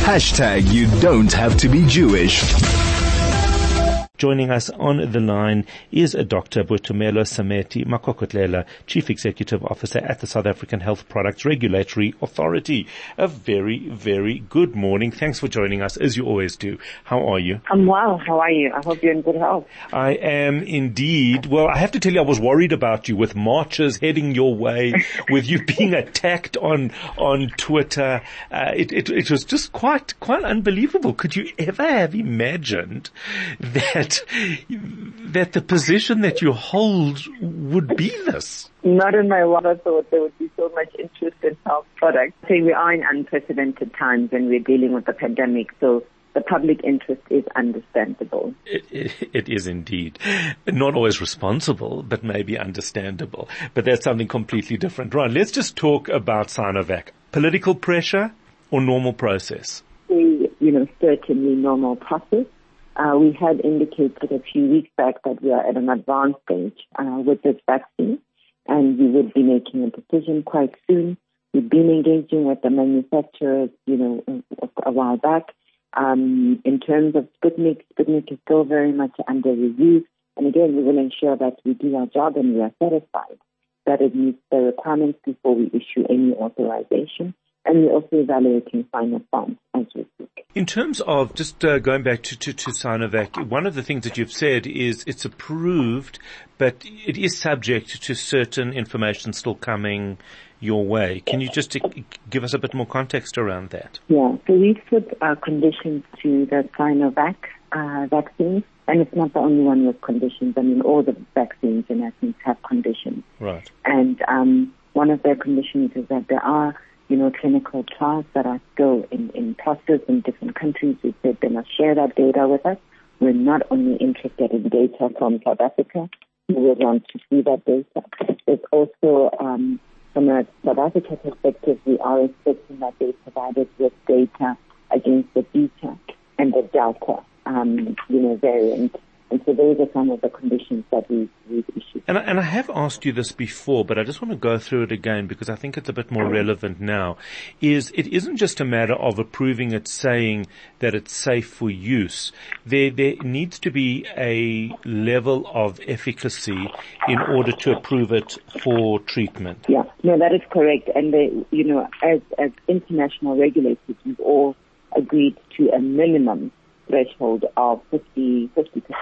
You don't have to be Jewish. Joining us on the line is Dr. Boitumelo Sameti Makokotlela, Chief Executive Officer at the South African Health Products Regulatory Authority. A very, very good morning. Thanks for joining us, as you always do. How are you? I'm well. How are you? I hope you're in good health. I am indeed. Well, I have to tell you, I was worried about you with marches heading your way, with you being attacked on Twitter. It was just quite unbelievable. Could you ever have imagined that the position that you hold would be this? Not in my wildest thought there would be so much interest in health products. So we are in unprecedented times and we're dealing with the pandemic, so the public interest is understandable. It is indeed. Not always responsible, but maybe understandable. But that's something completely different. Right, let's just talk about Sinovac. Political pressure or normal process? Certainly normal process. We had indicated a few weeks back that we are at an advanced stage with this vaccine, and we would be making a decision quite soon. We've been engaging with the manufacturers, a while back. In terms of Sputnik is still very much under review. And again, we will ensure that we do our job and we are satisfied that it meets the requirements before we issue any authorization. And we're also evaluating final forms as we speak. In terms of just going back to Sinovac, one of the things that you've said is it's approved, but it is subject to certain information still coming your way. Can you just give us a bit more context around that? Yeah, so we've put conditions to the Sinovac vaccine, and it's not the only one with conditions. I mean, all the vaccines in essence have conditions. Right. And one of their conditions is that there are clinical trials that are still in process in different countries. We said they must share that data with us. We're not only interested in data from South Africa, we would want to see that data. There's also, from a South Africa perspective, we are expecting that they provided with data against the Beta and the Delta, variant. And so those are some of the conditions that we've issued. And I have asked you this before, but I just want to go through it again because I think it's a bit more relevant now. It isn't just a matter of approving it, saying that it's safe for use. There needs to be a level of efficacy in order to approve it for treatment. Yeah, no, that is correct. And as international regulators, we've all agreed to a minimum threshold of 50%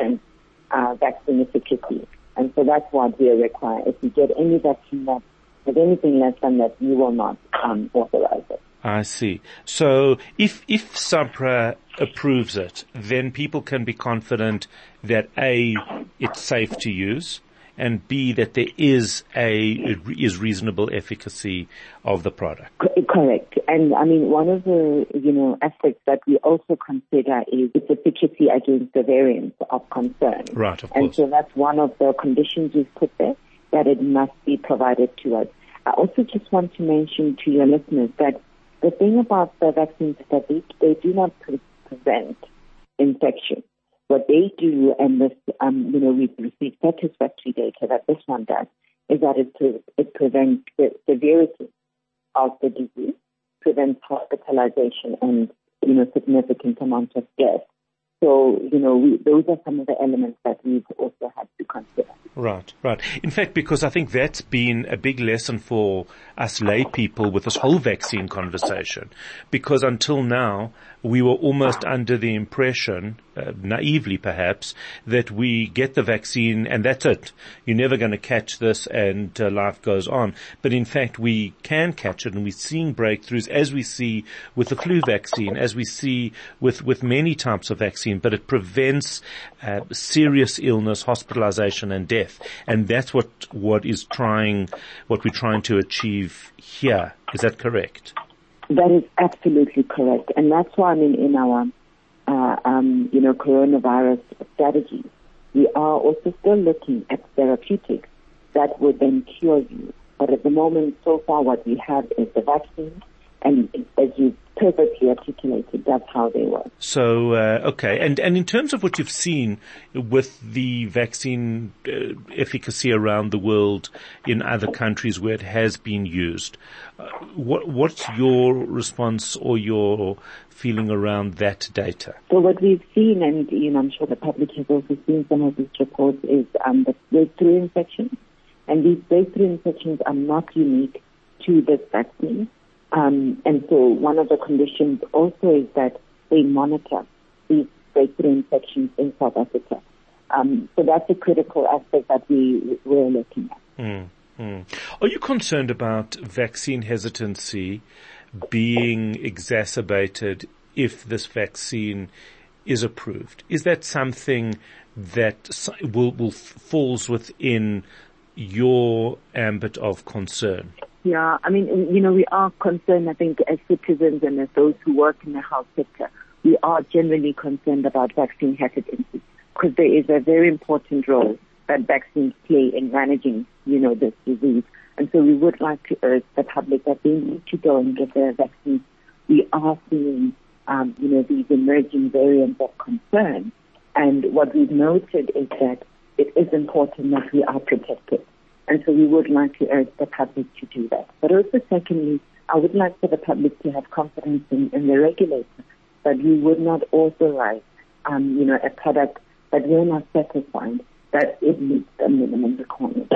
vaccine efficacy. And so that's what we require. If we get any vaccine that has anything less than that, we will not authorize it. I see. So if SAHPRA approves it, then people can be confident that A, it's safe to use, and B, that there is reasonable efficacy of the product. Correct. And I mean, one of the, aspects that we also consider is its efficacy against the variants of concern. Right, of course. And so that's one of the conditions we've put there, that it must be provided to us. I also just want to mention to your listeners that the thing about the vaccines is that they do not prevent infection. What they do, and this, we've received satisfactory data that this one does, is that it prevents the severity of the disease, prevents hospitalization and, significant amount of death. So, those are some of the elements that we've also had to consider. Right. In fact, because I think that's been a big lesson for us lay people with this whole vaccine conversation. Because until now, we were almost under the impression, naively perhaps, that we get the vaccine and that's it. You're never going to catch this and life goes on. But in fact, we can catch it, and we're seeing breakthroughs, as we see with the flu vaccine, as we see with many types of vaccine, but it prevents serious illness, hospitalization and death. And that's what we're trying to achieve here. Is that correct? That is absolutely correct. And that's why, in our, coronavirus strategy, we are also still looking at therapeutics that would then cure you. But at the moment, so far, what we have is the vaccine, And as you perfectly articulated, that's how they work. So, okay. And in terms of what you've seen with the vaccine efficacy around the world in other countries where it has been used, what's your response or your feeling around that data? So what we've seen, and I'm sure the public has also seen some of these reports, is the breakthrough infections. And these breakthrough infections are not unique to this vaccine. And so one of the conditions also is that they monitor these breakthrough infections in South Africa. So that's a critical aspect that we're looking at. Are you concerned about vaccine hesitancy being exacerbated if this vaccine is approved? Is that something that falls within your ambit of concern? Yeah, I mean, we are concerned, I think, as citizens and as those who work in the health sector, we are generally concerned about vaccine hesitancy because there is a very important role that vaccines play in managing, this disease. And so we would like to urge the public that they need to go and get their vaccines. We are seeing, these emerging variants of concern. And what we've noted is that it is important that we are protected. And so we would like to urge the public to do that. But also secondly, I would like for the public to have confidence in the regulator that we would not authorize, a product that we're not satisfied that it meets the minimum requirements.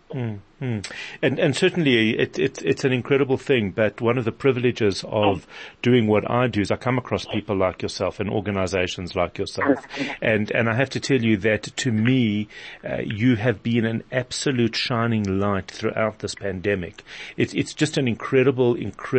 And certainly it's an incredible thing, but one of the privileges of doing what I do is I come across people like yourself and organizations like yourself. And I have to tell you that to me, you have been an absolute shining light throughout this pandemic. It's just an incredible,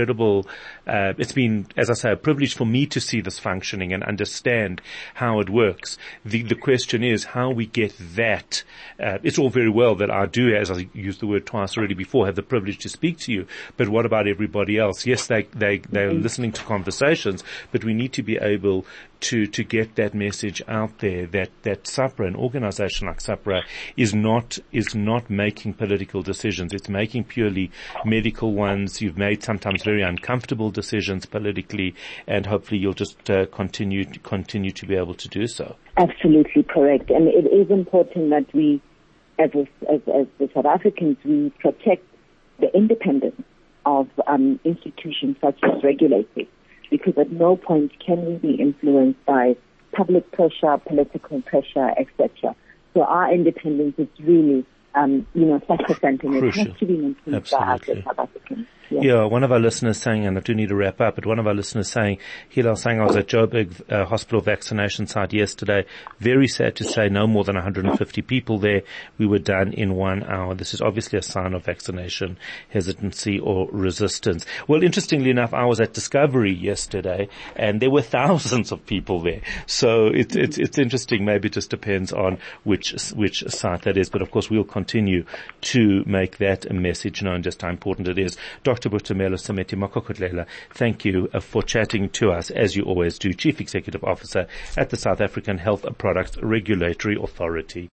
it's been, as I say, a privilege for me to see this functioning and understand how it works. The question is how we get that. It's all very well that I do, as I used the word twice already before, have the privilege to speak to you. But what about everybody else? Yes, they're listening to conversations, but we need to be able to get that message out there that SAHPRA, an organization like SAHPRA, is not making political decisions. It's making purely medical ones. You've made sometimes very uncomfortable decisions politically, and hopefully you'll just continue to be able to do so. Absolutely correct. And it is important that we, as the South Africans, we protect the independence of institutions such as regulators, because at no point can we be influenced by public pressure, political pressure, etc. So our independence is really, sacrosanct, and it has to be influenced by us as South Africans. Yeah, one of our listeners saying, and I do need to wrap up, but one of our listeners saying, Hilal saying, I was at Joburg hospital vaccination site yesterday. Very sad to say, no more than 150 people there. We were done in 1 hour. This is obviously a sign of vaccination hesitancy or resistance. Well, interestingly enough, I was at Discovery yesterday, and there were thousands of people there. So it's interesting. Maybe it just depends on which site that is. But of course, we'll continue to make that a message known just how important it is. Dr. Boitumelo Sameti-Mokokotlela, thank you for chatting to us, as you always do, Chief Executive Officer at the South African Health Products Regulatory Authority.